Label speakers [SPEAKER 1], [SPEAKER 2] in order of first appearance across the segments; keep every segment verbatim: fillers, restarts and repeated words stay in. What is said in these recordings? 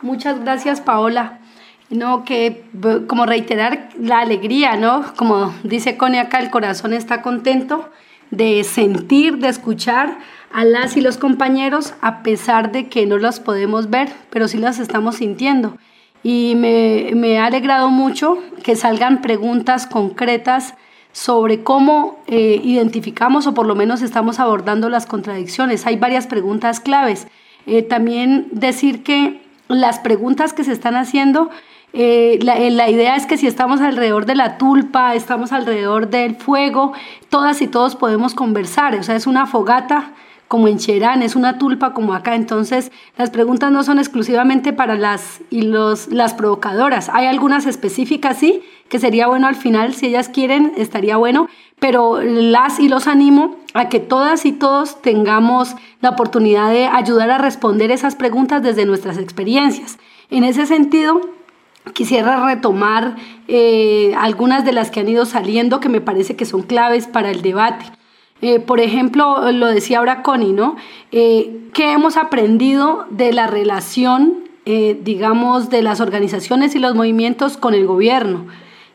[SPEAKER 1] Muchas gracias, Paola. No, que como reiterar la alegría, ¿no? Como dice Connie acá, el corazón está contento de sentir, de escuchar a las y los compañeros, a pesar de que no los podemos ver, pero sí las estamos sintiendo. Y me, me ha alegrado mucho que salgan preguntas concretas sobre cómo eh, identificamos o por lo menos estamos abordando las contradicciones. Hay varias preguntas claves. Eh, también decir que las preguntas que se están haciendo, eh, la, la idea es que si estamos alrededor de la tulpa, estamos alrededor del fuego, todas y todos podemos conversar. O sea, es una fogata como en Cherán, es una tulpa como acá. Entonces las preguntas no son exclusivamente para las y los las provocadoras, hay algunas específicas sí, que sería bueno al final, si ellas quieren, estaría bueno, pero las y los animo a que todas y todos tengamos la oportunidad de ayudar a responder esas preguntas desde nuestras experiencias. En ese sentido, quisiera retomar eh, algunas de las que han ido saliendo que me parece que son claves para el debate. Eh, por ejemplo, lo decía ahora Connie, ¿no? Eh, ¿Qué hemos aprendido de la relación, eh, digamos, de las organizaciones y los movimientos con el gobierno?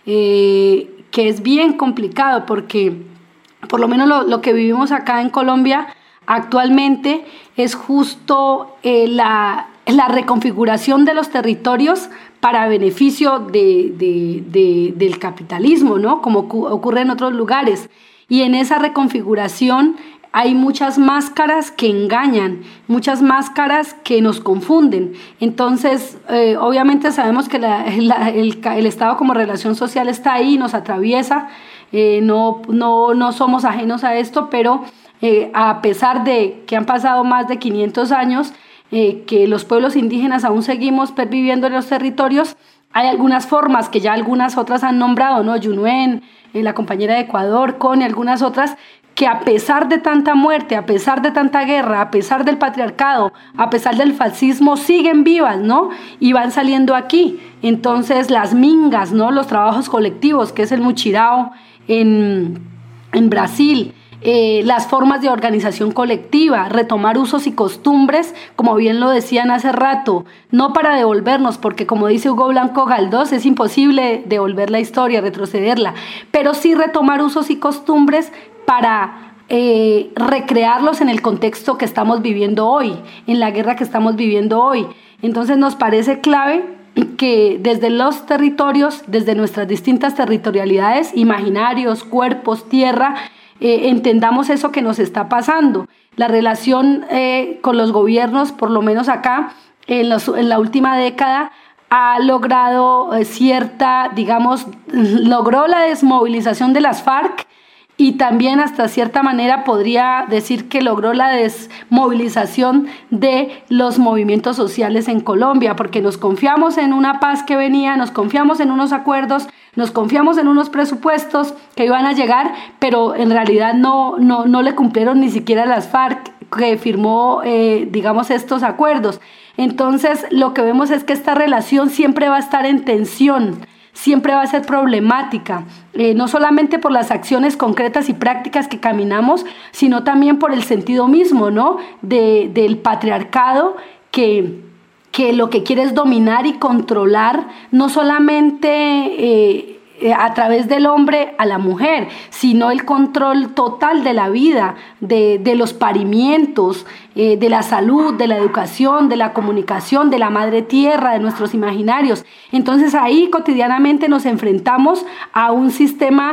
[SPEAKER 1] Eh, que es bien complicado porque, por lo menos lo, lo que vivimos acá en Colombia actualmente es justo eh, la, la reconfiguración de los territorios para beneficio de, de, de, del capitalismo, ¿no? Como ocurre en otros lugares. Y en esa reconfiguración hay muchas máscaras que engañan, muchas máscaras que nos confunden. Entonces, eh, obviamente sabemos que la, la, el, el Estado como relación social está ahí, nos atraviesa, eh, no, no, no somos ajenos a esto, pero eh, a pesar de que han pasado más de quinientos años, eh, que los pueblos indígenas aún seguimos perviviendo en los territorios, hay algunas formas que ya algunas otras han nombrado, ¿no? Yunuen, eh, la compañera de Ecuador, Connie, algunas otras, que a pesar de tanta muerte, a pesar de tanta guerra, a pesar del patriarcado, a pesar del fascismo, siguen vivas, ¿no? Y van saliendo aquí. Entonces, las mingas, ¿no? Los trabajos colectivos, que es el muchirao en, en Brasil, Eh, las formas de organización colectiva, retomar usos y costumbres, como bien lo decían hace rato, no para devolvernos, porque como dice Hugo Blanco Galdós, es imposible devolver la historia, retrocederla, pero sí retomar usos y costumbres para eh, recrearlos en el contexto que estamos viviendo hoy, en la guerra que estamos viviendo hoy. Entonces nos parece clave que desde los territorios, desde nuestras distintas territorialidades, imaginarios, cuerpos, tierra, Eh, entendamos eso que nos está pasando. La relación eh, con los gobiernos, por lo menos acá, en, los, en la última década, ha logrado eh, cierta, digamos, logró la desmovilización de las FARC y también hasta cierta manera podría decir que logró la desmovilización de los movimientos sociales en Colombia, porque nos confiamos en una paz que venía, nos confiamos en unos acuerdos, nos confiamos en unos presupuestos que iban a llegar, pero en realidad no, no, no le cumplieron ni siquiera las FARC que firmó, eh, digamos, estos acuerdos. Entonces, lo que vemos es que esta relación siempre va a estar en tensión, siempre va a ser problemática, eh, no solamente por las acciones concretas y prácticas que caminamos, sino también por el sentido mismo, ¿no? de, del patriarcado que... que lo que quiere es dominar y controlar no solamente eh, a través del hombre a la mujer, sino el control total de la vida, de, de los parimientos, eh, de la salud, de la educación, de la comunicación, de la madre tierra, de nuestros imaginarios. Entonces ahí cotidianamente nos enfrentamos a un sistema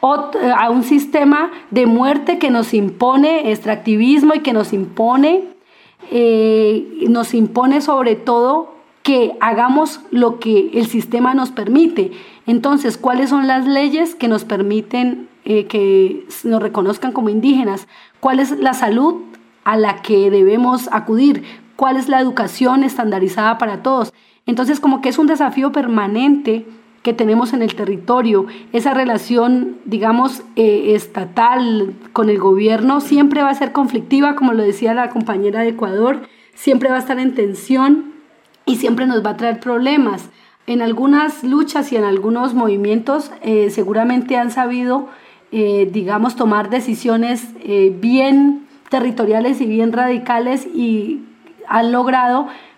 [SPEAKER 1] a un sistema de muerte que nos impone extractivismo y que nos impone Eh, nos impone sobre todo que hagamos lo que el sistema nos permite. Entonces, ¿cuáles son las leyes que nos permiten eh, que nos reconozcan como indígenas? ¿Cuál es la salud a la que debemos acudir? ¿Cuál es la educación estandarizada para todos? Entonces, como que es un desafío permanente que tenemos en el territorio. Esa relación, digamos, eh, estatal con el gobierno siempre va a ser conflictiva, como lo decía la compañera de Ecuador, siempre va a estar en tensión y siempre nos va a traer problemas. En algunas luchas y en algunos movimientos eh, seguramente han sabido, eh, digamos, tomar decisiones eh, bien territoriales y bien radicales y han logrado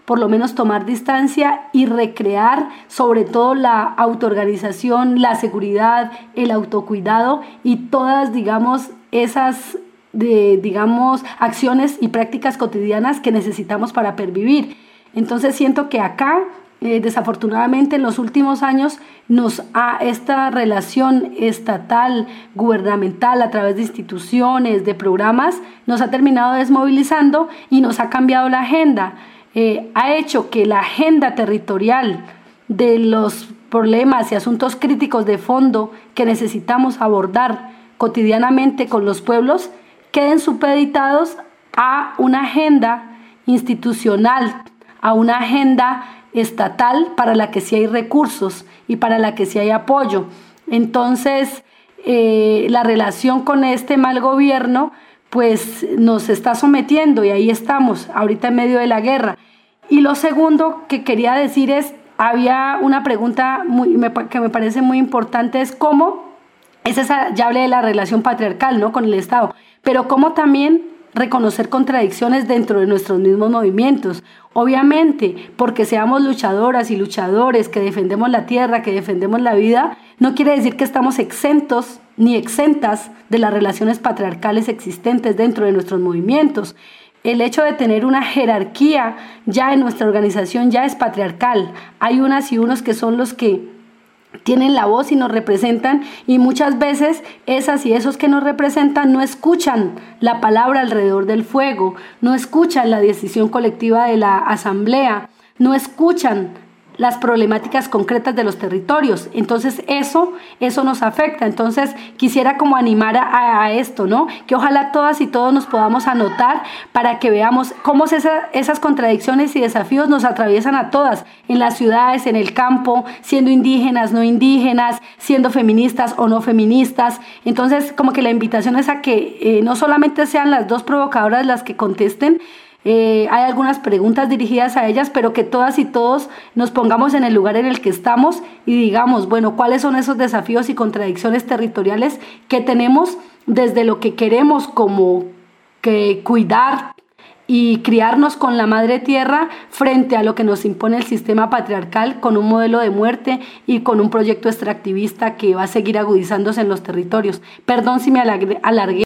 [SPEAKER 1] por lo menos tomar distancia y recrear sobre todo la autoorganización, la seguridad, el autocuidado y todas, digamos, esas de, digamos, acciones y prácticas cotidianas que necesitamos para pervivir. Entonces siento que acá, eh, desafortunadamente en los últimos años, nos ha, esta relación estatal, gubernamental, a través de instituciones, de programas, nos ha terminado desmovilizando y nos ha cambiado la agenda. Eh, ha hecho que la agenda territorial de los problemas y asuntos críticos de fondo que necesitamos abordar cotidianamente con los pueblos queden supeditados a una agenda institucional, a una agenda estatal para la que sí hay recursos y para la que sí hay apoyo. Entonces, eh, la relación con este mal gobierno pues nos está sometiendo y ahí estamos, ahorita en medio de la guerra. Y lo segundo que quería decir es, había una pregunta muy, me, que me parece muy importante, es cómo, es esa, ya hablé de la relación patriarcal, ¿no?, con el Estado, pero cómo también reconocer contradicciones dentro de nuestros mismos movimientos. Obviamente, porque seamos luchadoras y luchadores, que defendemos la tierra, que defendemos la vida, no quiere decir que estamos exentos ni exentas de las relaciones patriarcales existentes dentro de nuestros movimientos. El hecho de tener una jerarquía ya en nuestra organización ya es patriarcal. Hay unas y unos que son los que tienen la voz y nos representan, y muchas veces esas y esos que nos representan no escuchan la palabra alrededor del fuego, no escuchan la decisión colectiva de la asamblea, no escuchan las problemáticas concretas de los territorios. Entonces eso, eso nos afecta. Entonces quisiera como animar a, a esto, ¿no? Que ojalá todas y todos nos podamos anotar para que veamos cómo esa, esas contradicciones y desafíos nos atraviesan a todas, en las ciudades, en el campo, siendo indígenas, no indígenas, siendo feministas o no feministas. Entonces como que la invitación es a que eh, no solamente sean las dos provocadoras las que contesten. Eh, hay algunas preguntas dirigidas a ellas, pero que todas y todos nos pongamos en el lugar en el que estamos y digamos, bueno, ¿cuáles son esos desafíos y contradicciones territoriales que tenemos desde lo que queremos como que cuidar y criarnos con la madre tierra frente a lo que nos impone el sistema patriarcal con un modelo de muerte y con un proyecto extractivista que va a seguir agudizándose en los territorios? Perdón si me alargué.